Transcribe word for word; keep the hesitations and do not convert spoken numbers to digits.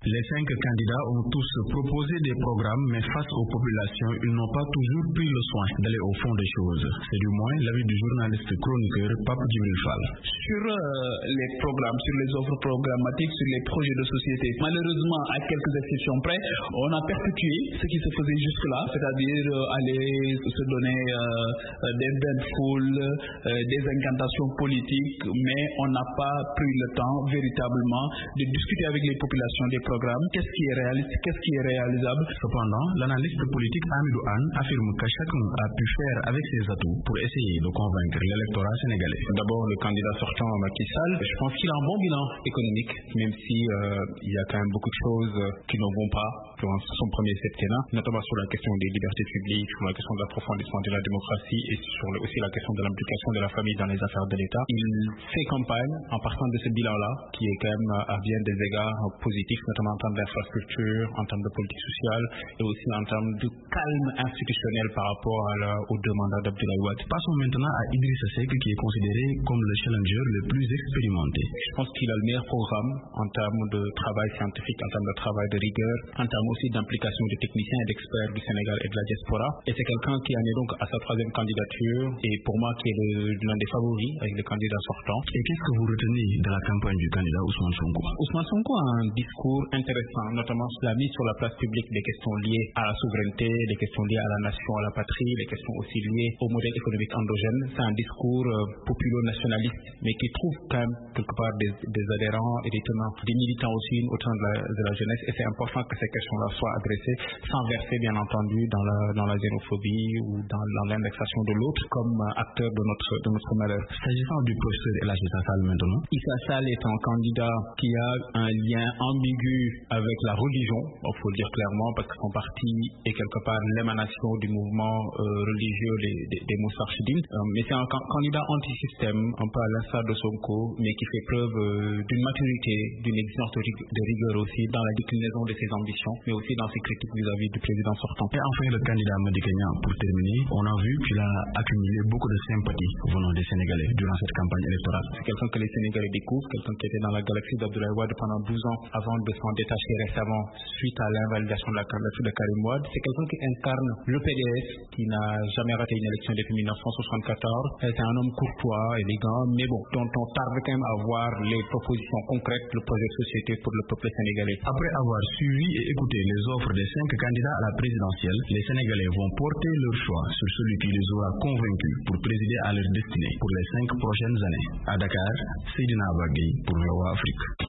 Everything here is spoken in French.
Les cinq candidats ont tous proposé des programmes, mais face aux populations, ils n'ont pas toujours pris le soin d'aller au fond des choses. C'est du moins l'avis du journaliste chroniqueur Pape Djibril Fall. Sur euh, les programmes, sur les offres programmatiques, sur les projets de société, malheureusement, à quelques exceptions près, on a perpétué ce qui se faisait jusque-là, c'est-à-dire euh, aller se donner euh, des bains de foule, euh, des incantations politiques, mais on n'a pas pris le temps véritablement de discuter avec les populations des programmes, qu'est-ce qui est réaliste, qu'est-ce qui est réalisable. Cependant, l'analyste politique Amidou Anne affirme que chacun a pu faire avec ses atouts pour essayer de convaincre l'électorat sénégalais. D'abord, le candidat sortant Macky Sall, je pense qu'il a un bon bilan économique, même si euh, il y a quand même beaucoup de choses qui ne vont pas durant son premier septennat, notamment sur la question des libertés publiques, sur la question de l'approfondissement de la démocratie et sur le, aussi la question de l'implication de la famille dans les affaires de l'État. Il fait campagne en partant de ce bilan-là, qui est quand même à bien des égards positifs, notamment en termes d'infrastructure, en termes de politique sociale et aussi en termes de calme institutionnel par rapport à la, aux deux mandats d'Abdoulaye Wade. Passons maintenant à Idrissa Seck, qui est considéré comme le challenger le plus expérimenté. Je pense qu'il a le meilleur programme en termes de travail scientifique, en termes de travail de rigueur, en termes aussi d'implication de techniciens et d'experts du Sénégal et de la diaspora. Et c'est quelqu'un qui en est donc à sa troisième candidature et pour moi qui est l'un des favoris avec le candidat sortant. Et qu'est-ce que vous retenez de la campagne du candidat Ousmane Sonko? Ousmane Sonko a un discours intéressant, notamment sur la mise sur la place publique des questions liées à la souveraineté, des questions liées à la nation, à la patrie, des questions aussi liées au modèle économique endogène. C'est un discours euh, populo-nationaliste, mais qui trouve quand même quelque part des, des adhérents et des tenants, des militants aussi au sein de la, de la jeunesse. Et c'est important que ces questions-là soient adressées sans verser, bien entendu, dans la, dans la xénophobie ou dans, dans l'indexation de l'autre comme euh, acteur de notre, de notre malheur. S'agissant du professeur El Hadji Issa Sall maintenant, Issa Sall est un candidat qui a un lien ambigu avec la religion, il faut le dire clairement, parce que son parti est quelque part l'émanation du mouvement euh, religieux des, des, des Moustarchidines. Euh, mais c'est un can- candidat anti-système, un peu à l'instar de Sonko, mais qui fait preuve euh, d'une maturité, d'une exigence de, rig- de rigueur aussi dans la déclinaison de ses ambitions, mais aussi dans ses critiques vis-à-vis du président sortant. Et enfin, le candidat Madické Niang, pour terminer, on a vu qu'il a accumulé beaucoup de sympathie venant des Sénégalais durant cette campagne électorale. C'est quelqu'un que les Sénégalais découvrent, quelqu'un qui était dans la galaxie d'Abdoulaye Wade pendant douze ans avant de s'en détacher récemment suite à l'invalidation de la candidature de Karim Wade. C'est quelqu'un qui incarne le P D S, qui n'a jamais raté une élection depuis mille neuf cent soixante-quatorze. C'est un homme courtois, élégant, mais bon, dont on tarde quand même à voir les propositions concrètes, le projet de société pour le peuple sénégalais. Après avoir suivi et écouté les offres des cinq candidats à la présidentielle, les Sénégalais vont porter leur choix sur celui qui les aura convaincus pour présider à leur destinée pour les cinq prochaines années. À Dakar, Seydina Bagui pour VOA Afrique.